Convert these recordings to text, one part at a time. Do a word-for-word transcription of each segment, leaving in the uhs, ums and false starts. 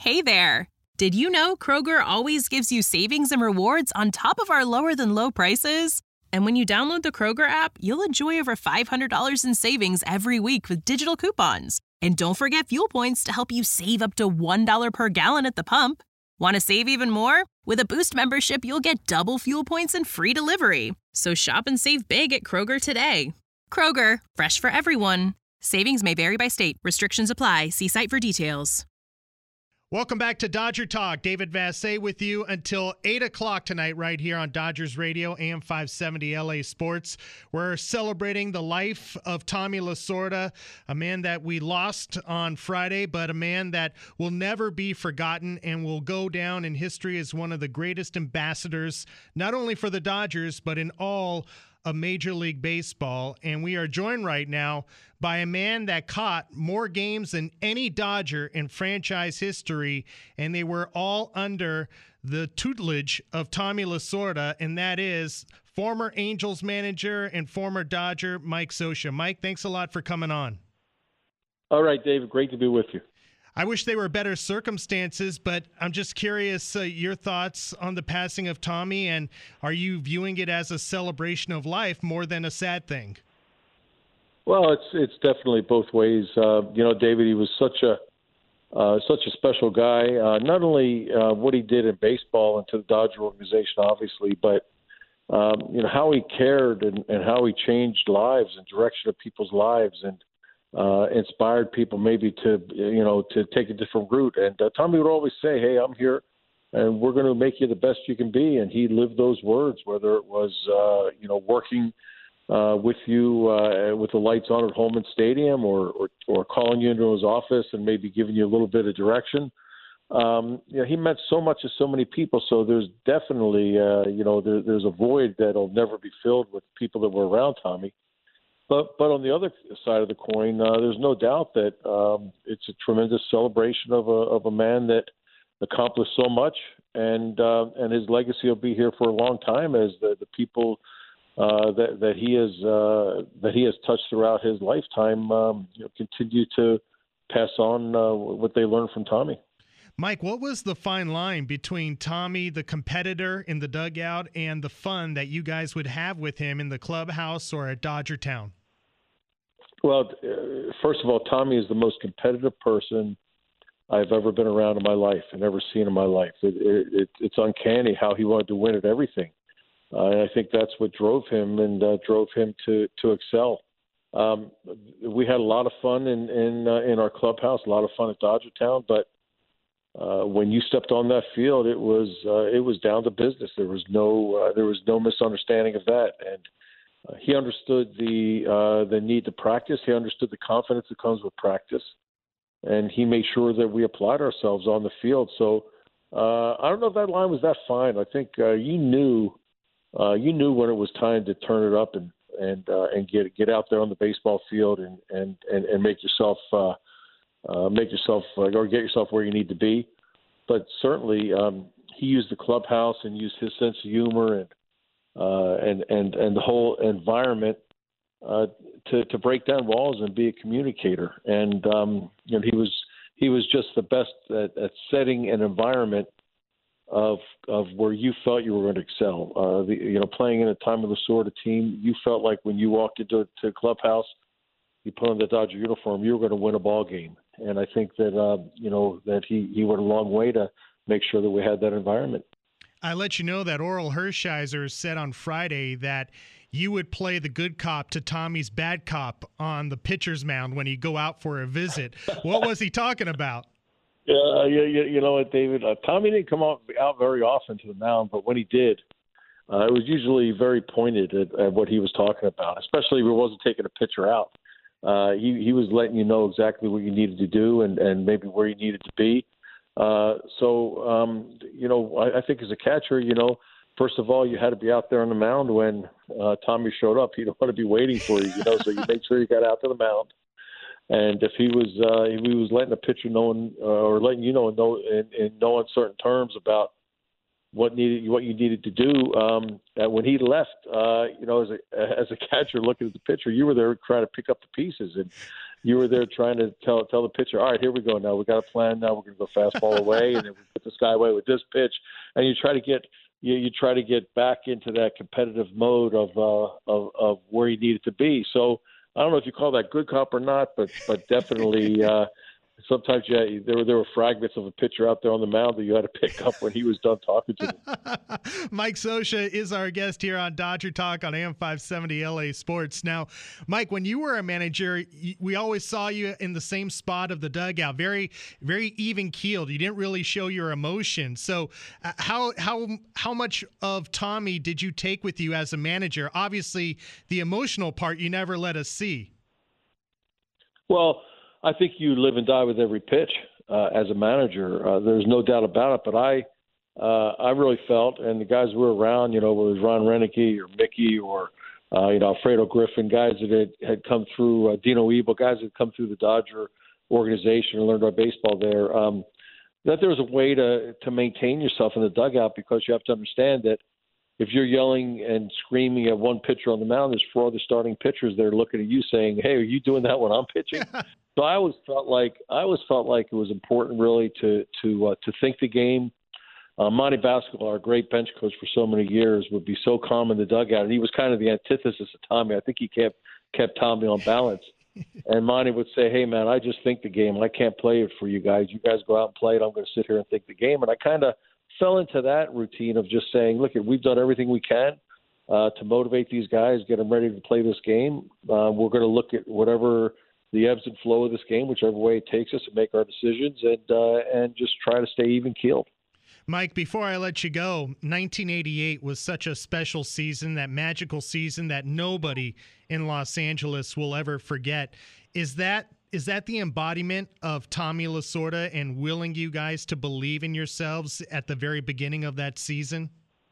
Hey there! Did you know Kroger always gives you savings and rewards on top of our lower than low prices? And when you download the Kroger app, you'll enjoy over five hundred dollars in savings every week with digital coupons. And don't forget fuel points to help you save up to one dollar per gallon at the pump. Want to save even more? With a Boost membership, you'll get double fuel points and free delivery. So shop and save big at Kroger today. Kroger, fresh for everyone. Savings may vary by state. Restrictions apply. See site for details. Welcome back to Dodger Talk. David Vassegh with you until eight o'clock tonight right here on Dodgers Radio, A M five seventy L A Sports. We're celebrating the life of Tommy Lasorda, a man that we lost on Friday, but a man that will never be forgotten and will go down in history as one of the greatest ambassadors, not only for the Dodgers, but in all of Major League Baseball. And we are joined right now by a man that caught more games than any Dodger in franchise history, and they were all under the tutelage of Tommy Lasorda, and that is former Angels manager and former Dodger Mike Scioscia. Mike, thanks a lot for coming on. All right, David, great to be with you. I wish they were better circumstances, but I'm just curious uh, your thoughts on the passing of Tommy, and are you viewing it as a celebration of life more than a sad thing? Well, it's it's definitely both ways. Uh, you know, David, he was such a uh, such a special guy. Uh, not only uh, what he did in baseball and to the Dodger organization, obviously, but um, you know how he cared and, and how he changed lives and direction of people's lives and uh, inspired people maybe to you know to take a different route. And uh, Tommy would always say, "Hey, I'm here, and we're going to make you the best you can be." And he lived those words, whether it was uh, you know working Uh, with you uh, with the lights on at Holman Stadium or, or or calling you into his office and maybe giving you a little bit of direction. Um, you know, he meant so much to so many people. So there's definitely, uh, you know, there, there's a void that'll never be filled with people that were around Tommy. But but on the other side of the coin, uh, there's no doubt that um, it's a tremendous celebration of a of a man that accomplished so much, and uh, and his legacy will be here for a long time as the, the people Uh, that that he has uh, that he has touched throughout his lifetime, um, you know, continue to pass on uh, what they learned from Tommy. Mike, what was the fine line between Tommy, the competitor in the dugout, and the fun that you guys would have with him in the clubhouse or at Dodger Town? Well, uh, first of all, Tommy is the most competitive person I've ever been around in my life and ever seen in my life. It, it, it's uncanny how he wanted to win at everything. Uh, and I think that's what drove him and uh, drove him to to excel. Um, we had a lot of fun in in, uh, in our clubhouse, a lot of fun at Dodger Town. But uh, when you stepped on that field, it was uh, it was down to business. There was no uh, there was no misunderstanding of that. And uh, he understood the uh, the need to practice. He understood the confidence that comes with practice, and he made sure that we applied ourselves on the field. So uh, I don't know if that line was that fine. I think uh, you knew. Uh, you knew when it was time to turn it up and and uh, and get get out there on the baseball field and and and, and make yourself uh, uh, make yourself uh, or get yourself where you need to be. But certainly, um, he used the clubhouse and used his sense of humor and uh, and and and the whole environment uh, to to break down walls and be a communicator. And um, you know, he was he was just the best at, at setting an environment of of where you felt you were going to excel. Uh, the, you know, playing in a Tommy Lasorda team, you felt like when you walked into the clubhouse, you put on the Dodger uniform, you were going to win a ball game. And I think that uh, you know that he, he went a long way to make sure that we had that environment. I let you know that Orel Hershiser said on Friday that you would play the good cop to Tommy's bad cop on the pitcher's mound when he'd go out for a visit. What was he talking about? Yeah, you, you, you know what, David? Uh, Tommy didn't come out, out very often to the mound, but when he did, uh, it was usually very pointed at, at what he was talking about, especially if he wasn't taking a pitcher out. Uh, he, he was letting you know exactly what you needed to do and, and maybe where you needed to be. Uh, so, um, you know, I, I think as a catcher, you know, first of all, you had to be out there on the mound when uh, Tommy showed up. You don't want to be waiting for you, you know, so you make sure you got out to the mound. And if he was uh, if he was letting a pitcher know in, uh, or letting you know in no, in, in no uncertain terms about what needed what you needed to do, um, that when he left, uh, you know, as a as a catcher looking at the pitcher, you were there trying to pick up the pieces. And you were there trying to tell tell the pitcher, all right, here we go. Now we got a plan. Now we're going to go fastball away, and then we put this guy away with this pitch, and you try to get you, you try to get back into that competitive mode of uh, of of where you needed to be. So I don't know if you call that good cop or not, but but definitely. Uh, Sometimes, yeah, there were there were fragments of a pitcher out there on the mound that you had to pick up when he was done talking to them. Mike Scioscia is our guest here on Dodger Talk on A M five seventy L A Sports. Now, Mike, when you were a manager, we always saw you in the same spot of the dugout, very, very even keeled. You didn't really show your emotion. So, uh, how how how much of Tommy did you take with you as a manager? Obviously, the emotional part you never let us see. Well, I think you live and die with every pitch uh, as a manager. Uh, there's no doubt about it. But I, uh, I really felt, and the guys were around, you know, whether it was Ron Renicky or Mickey or uh, you know Alfredo Griffin, guys that had, had come through, uh, Dino Ebel, guys that had come through the Dodger organization and learned our baseball there. Um, that there was a way to to maintain yourself in the dugout, because you have to understand that if you're yelling and screaming at one pitcher on the mound, there's four other starting pitchers that are looking at you saying, "Hey, are you doing that when I'm pitching?" So I always felt like I always felt like it was important, really, to to uh, to think the game. Uh, Monty Baskel, our great bench coach for so many years, would be so calm in the dugout, and he was kind of the antithesis of Tommy. I think he kept kept Tommy on balance. And Monty would say, "Hey, man, I just think the game. I can't play it for you guys. You guys go out and play it. I'm going to sit here and think the game." And I kind of fell into that routine of just saying, "Look, we've done everything we can uh, to motivate these guys, get them ready to play this game. Uh, we're going to look at whatever the ebbs and flow of this game, whichever way it takes us, and make our decisions, and uh, and just try to stay even keeled." Mike, before I let you go, nineteen eighty-eight was such a special season, that magical season that nobody in Los Angeles will ever forget. Is that is that the embodiment of Tommy Lasorda and willing you guys to believe in yourselves at the very beginning of that season?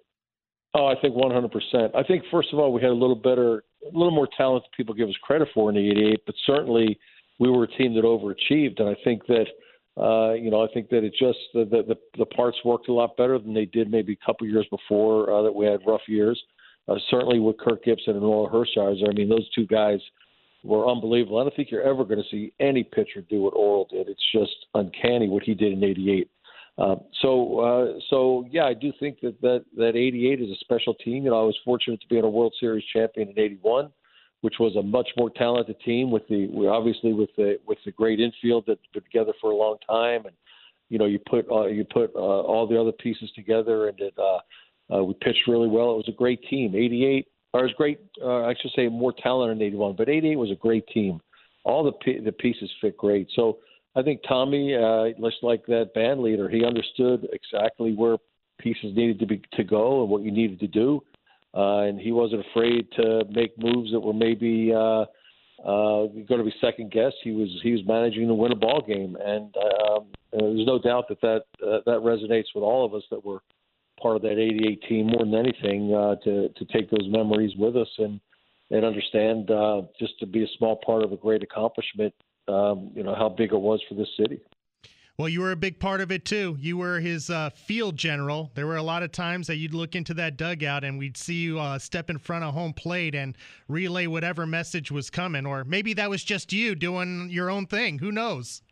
Oh, I think one hundred percent. I think, first of all, we had a little better, a little more talent than people give us credit for in the eighty-eight, but certainly we were a team that overachieved. And I think that, uh, you know, I think that it just, the, the, the parts worked a lot better than they did maybe a couple years before uh, that we had rough years. Uh, certainly with Kirk Gibson and Noah Hershiser, I mean, those two guys were unbelievable. I don't think you're ever going to see any pitcher do what Oral did. It's just uncanny what he did in eighty-eight. Uh, so, uh, so yeah, I do think that, that that eighty-eight is a special team. You know, I was fortunate to be in a World Series champion in eighty-one, which was a much more talented team with the obviously with the with the great infield that's been together for a long time, and you know, you put uh, you put uh, all the other pieces together, and it, uh, uh, we pitched really well. It was a great team. eighty-eight, or it was great. Uh, I should say more talent in eighty-one, but eighty-eight was a great team. All the p- the pieces fit great. So I think Tommy, uh, just like that band leader, he understood exactly where pieces needed to be to go and what you needed to do, uh, and he wasn't afraid to make moves that were maybe uh, uh, going to be second guessed. He was he was managing to win a ball game, and um, there's no doubt that that uh, that resonates with all of us that were part of that eighty-eight team more than anything, uh, to to take those memories with us and and understand uh, just to be a small part of a great accomplishment. Um, you know, how big it was for this city. Well, you were a big part of it, too. You were his uh, field general. There were a lot of times that you'd look into that dugout and we'd see you uh, step in front of home plate and relay whatever message was coming. Or maybe that was just you doing your own thing. Who knows?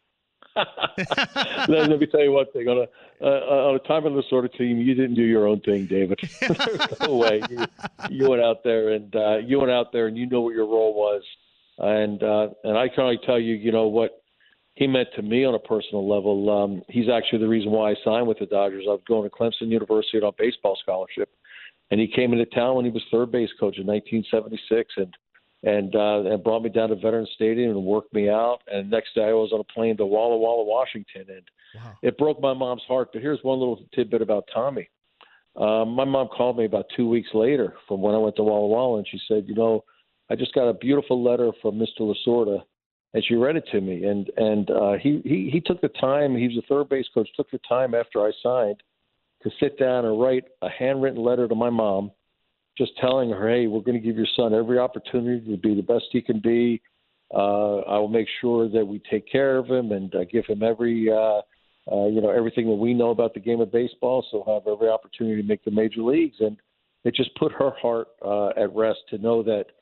Let me tell you one thing. On a, uh, on a time of the sort of team, you didn't do your own thing, David. There's no way. You, you went out there and uh, you went out there and you knew what your role was. And uh, and I can only tell you, you know, what he meant to me on a personal level. Um, he's actually the reason why I signed with the Dodgers. I was going to Clemson University on a baseball scholarship, and he came into town when he was third base coach in nineteen seventy-six, and and uh, and brought me down to Veterans Stadium and worked me out. And next day I was on a plane to Walla Walla, Washington, and wow. It broke my mom's heart. But here's one little tidbit about Tommy. Um, my mom called me about two weeks later from when I went to Walla Walla, and she said, you know, I just got a beautiful letter from Mister Lasorda, and she read it to me. And and uh, he, he he took the time. He was a third base coach. Took the time after I signed to sit down and write a handwritten letter to my mom, just telling her, "Hey, we're going to give your son every opportunity to be the best he can be. Uh, I will make sure that we take care of him and uh, give him every uh, uh, you know everything that we know about the game of baseball. So he'll have every opportunity to make the major leagues." And it just put her heart uh, at rest to know that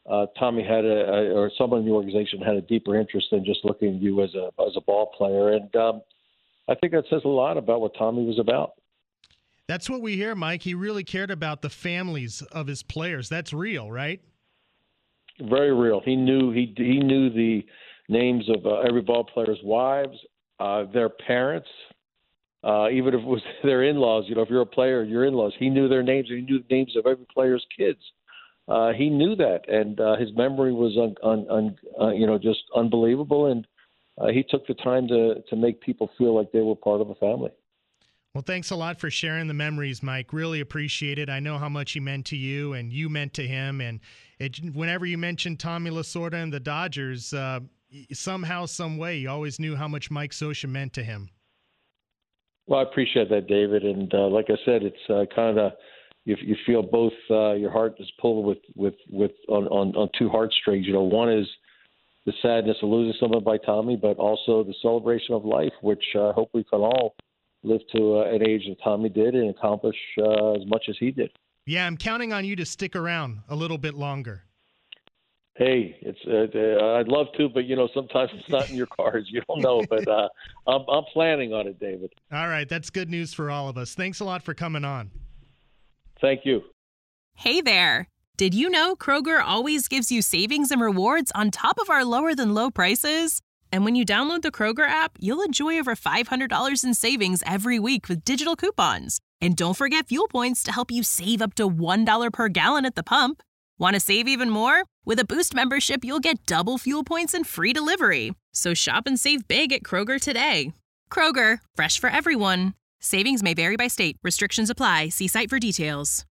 uh, Tommy had a, a, or someone in the organization had a deeper interest than just looking at you as a as a ball player. And um, I think that says a lot about what Tommy was about. That's what we hear, Mike. He really cared about the families of his players. That's real, right? Very real. He knew he he knew the names of uh, every ball player's wives, uh, their parents, uh, even if it was their in-laws. You know, if you're a player, your in-laws. He knew their names. And he knew the names of every player's kids. Uh, he knew that, and uh, his memory was un, un, un, uh, you know just unbelievable. And uh, he took the time to to make people feel like they were part of a family. Well, thanks a lot for sharing the memories, Mike. Really appreciate it. I know how much he meant to you and you meant to him. And it, whenever you mentioned Tommy Lasorda and the Dodgers, uh, somehow, some way, you always knew how much Mike Scioscia meant to him. Well, I appreciate that, David. And uh, like I said, it's uh, kind of you, you feel both. Uh, your heart is pulled with with with on, on on two heartstrings. You know, one is the sadness of losing someone by Tommy, but also the celebration of life, which uh, I hope we can all live to uh, an age that Tommy did and accomplish uh, as much as he did. Yeah, I'm counting on you to stick around a little bit longer. Hey, it's uh, I'd love to, but you know sometimes it's not in your cards. You don't know, but uh, I'm I'm planning on it, David. All right, that's good news for all of us. Thanks a lot for coming on. Thank you. Hey there. Did you know Kroger always gives you savings and rewards on top of our lower than low prices? And when you download the Kroger app, you'll enjoy over five hundred dollars in savings every week with digital coupons. And don't forget fuel points to help you save up to one dollar per gallon at the pump. Want to save even more? With a Boost membership, you'll get double fuel points and free delivery. So shop and save big at Kroger today. Kroger, fresh for everyone. Savings may vary by state. Restrictions apply. See site for details.